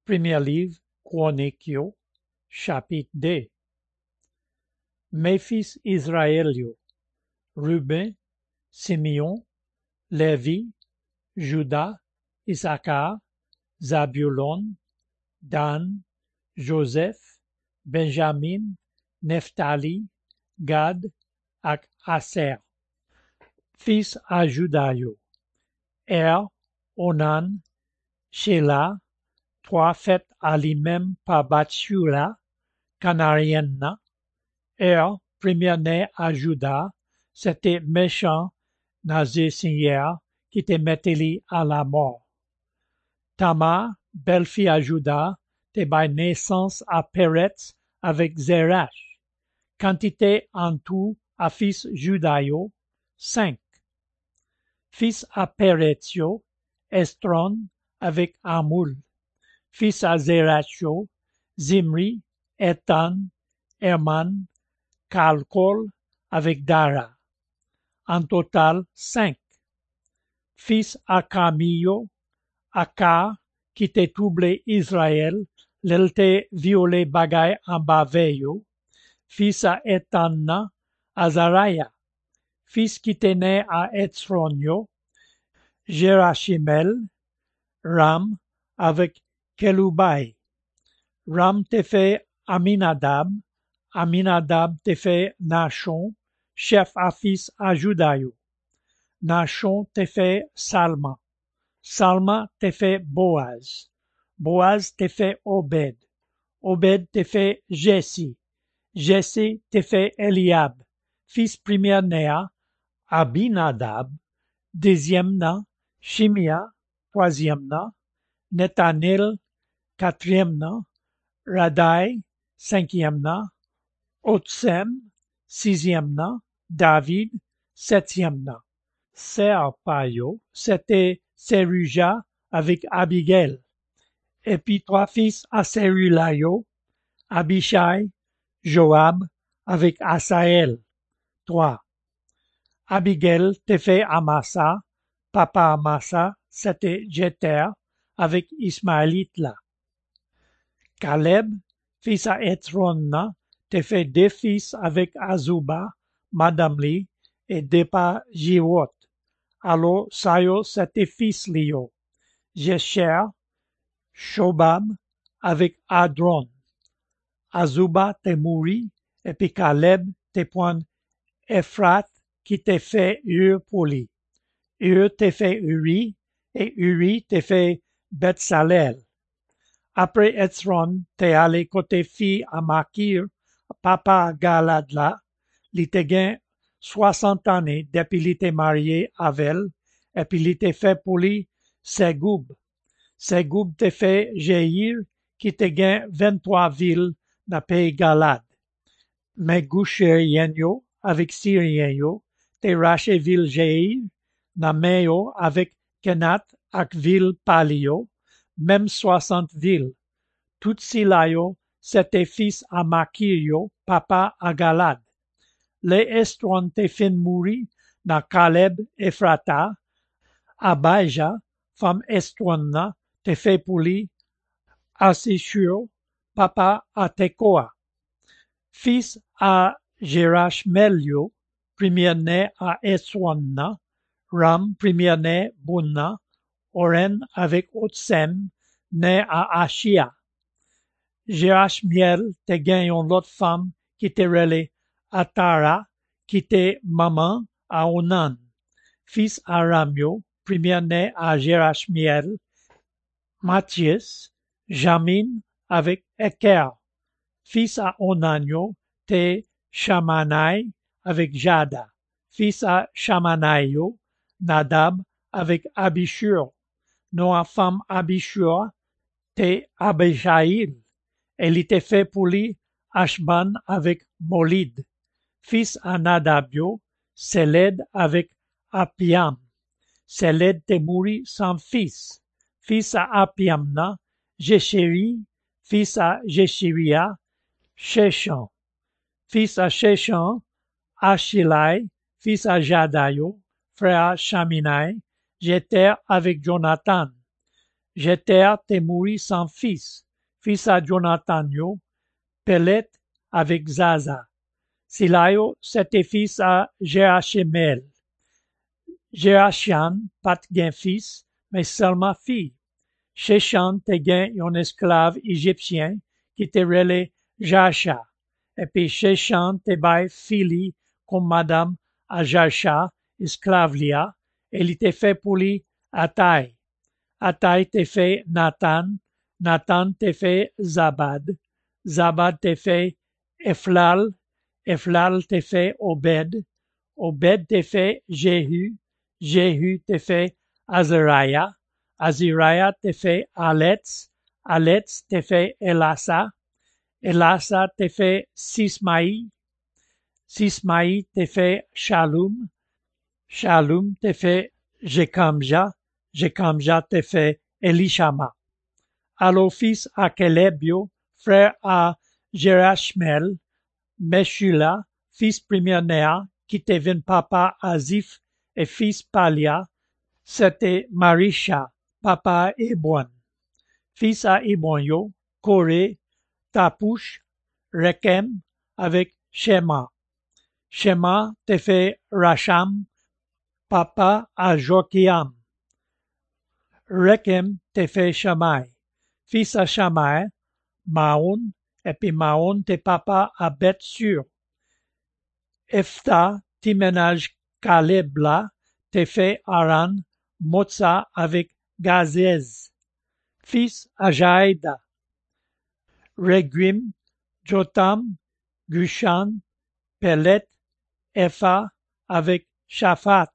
Premier livre, Chroniques, chapitre 2. Mes fils Israël, Ruben, Simeon, Lévi, Juda, Issachar, Zabulon, Dan, Joseph, Benjamin, Nephtali, Gad ak Aser. Fils à Juda, Onan, Shelah, trois fêtes à lui-même par Bathsheba, canarienne. Premier-né à Juda, c'était méchant Nazir qui te mettait à la mort. Tamar, belle-fille à Juda, te baille naissance à Peretz avec Zerach. Quantité en tout à fils Judaio, 5. Fils à Peretzio, Estron avec Amul. Fils à Zerachio, Zimri, Ethan, Herman, Calcol avec Dara. En total, 5. Fils à Camillo, Akar, qui te troublé Israël, l'elte violé bagay en baveyo. Fils à Ethanna, Azariah. Fils qui te né à Etzronio, Jerachimel, Ram avec Kelubai. Ram te fait Aminadab, Aminadab te fait Nachon, chef à fils à Judaïo. Nachon te fait Salma, Salma te fait Boaz, Boaz te fait Obed, Obed te fait Jesse, Jesse te fait Eliab, fils premier-né, Abinadab, deuxième-né, Shimia, troisième-né, Nethanel, quatrième-né, Radai, cinquième-né, Otsem, sixième-né, David, septième-né. Serpaio, c'était Seruja avec Abigail. Et puis trois fils à Serulaio, Abishai, Joab avec Asaël. 3. Abigail te fait Amasa, papa Amasa, c'était Jeter avec Ismaélite là. Caleb, fils à Etronna, te fait deux fils avec Azuba, Madame Li, et Depa Jiwot. Alors, Sayo, c'était fils Lio. Jesher, Shobab, avec Adron. Azuba te mourit, et puis Caleb te point Ephrat, qui te fait Ur pour lui. Ur te fait Uri, et Uri te fait Betsalel. Après Etzron, t'es allé côté fille à Makir, papa Galadla, li te gain 60 années depuis li te marié avec elle, et puis li te fait pour lui Segub. Segub te fait Jeir, qui te gain 23 villes dans pays Galad. Mais Goucherienyo, avec Syrienyo, te raché ville Jeir, na Meyo avec Kenat ak ville Palio, même 60 villes. Tout Silayo, c'était fils à Makirio, papa à Galad. Les Estron te fin mourir dans Caleb Ephrata. Abaja, femme Estronna, te fait pour lui Asishur, papa à Tekoa. Fils à Jerachmelio, premier-né à Estronna. Ram, premier-né Bunna. Oren avec Otsem, né à Achia. Jerachmiel te gagne l'autre femme qui te relait Atara, qui était maman à Onan. Fils à Ramio, premier-né à Jerachmiel. Matthias, Jamin avec Eker. Fils à Onanio, te Shamanai avec Jada. Fils à Shamanaio, Nadab avec Abishur. Noa femme Abishur, te Abishaïl. Elle était fait pour lui Ashban avec Molid. Fils à Nadabio, Seled avec Apiam. Seled te mourit sans fils. Fils à Apiamna, Jéchéri. Fils à Jéchiria, Shechan. Fils à Shechan, Achilai. Fils à Jadaio, frère Shaminai. J'étais avec Jonathan. Jeter te mouri sans fils, fils à Jonathan yo, Pelet avec Zaza. Silayo c'était fils à Jéachemel. Jéachian pat gen fils, mais seulement fille. Shechan te gen yon esclave égyptien qui te relé Jacha. Et puis Shechan te bay fili comme madame à Jacha, esclave lia, et il te fait pour lui Ataï. Ataï te fait Nathan, Nathan te fait Zabad, Zabad te fait Eflal, Eflal te fait Obed, Obed te fait Jéhu, Jéhu te fait Azariah, Azariah te fait Aletz, Aletz te fait Elasa, Elasa te fait Sismaï, Sismaï te fait Shalom, Shalom te fait Jekamja, Jekamja te fait Elishama. Alors fils à Kelebio, frère à Jerachmel, Meshula, fils premier-né, qui devint papa à Ziph et fils Palia, c'était Marisha, papa Ebon. Fils à Ebonyo, Coré, Tapouche, Rekem, avec Shema. Shema te fait Racham, papa à Jokiam. Rekem te fait Shammai. Fils à Shammai, Maon, et puis Maon te papa à Beth-Sur. Ephta, ti ménage Caleb là, te fait Aran, Motsa avec Gazez. Fils à Jaïda. Reguim, Jotam, Gushan, Pelet, Epha avec Shaphat.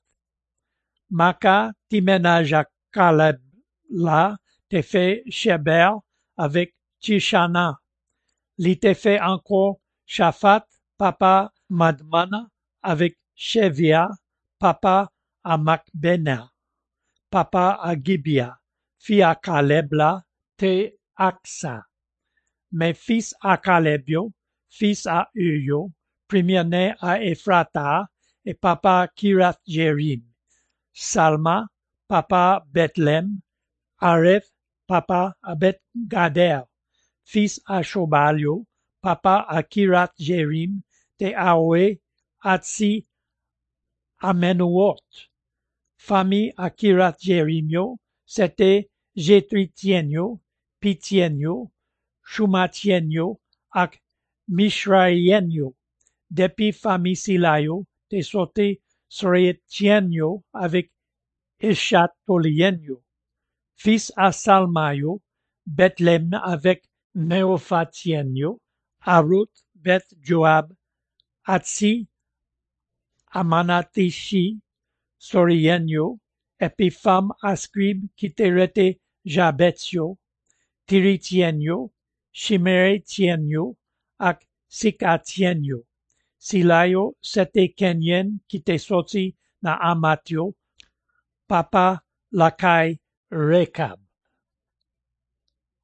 Maka, ti ménage à Caleb là, te fait Sheber avec Tishana. Li te fait encore Shaphat, papa Madmana, avec Shevia, papa à Macbena, papa à Gibia, fille à Caleb là, te Aksa. Mes fils à Calebio, fils à Uyo, premier-né à Ephrata, et papa Kirath Jerim. Salma, papa Bethlehem, Aref, papa à Beth Gader, fils à Shobalio, papa à Kirath Jerim, te Aoé, Atsi, Amenuot. Famille à Kirath Jerimio, c'était Jétritienio, Pitienio, Shumatienio, ak Mishraïenio. Depuis famille Silayo, te sauté Sorietienio avec Eshatolienio. Fils à Salmayo, Bethlehem avec Néophatienio, Arut, Beth Joab, Atsi, Amanatishi, Sorienio, et puis femme à scribe qui t'érétait Jabetio, Tiritienio, Chimeretienio, ak Sikatienio. Silayo, c'était Kenyen qui t'est sorti na Amatio, papa Lakai Rekab.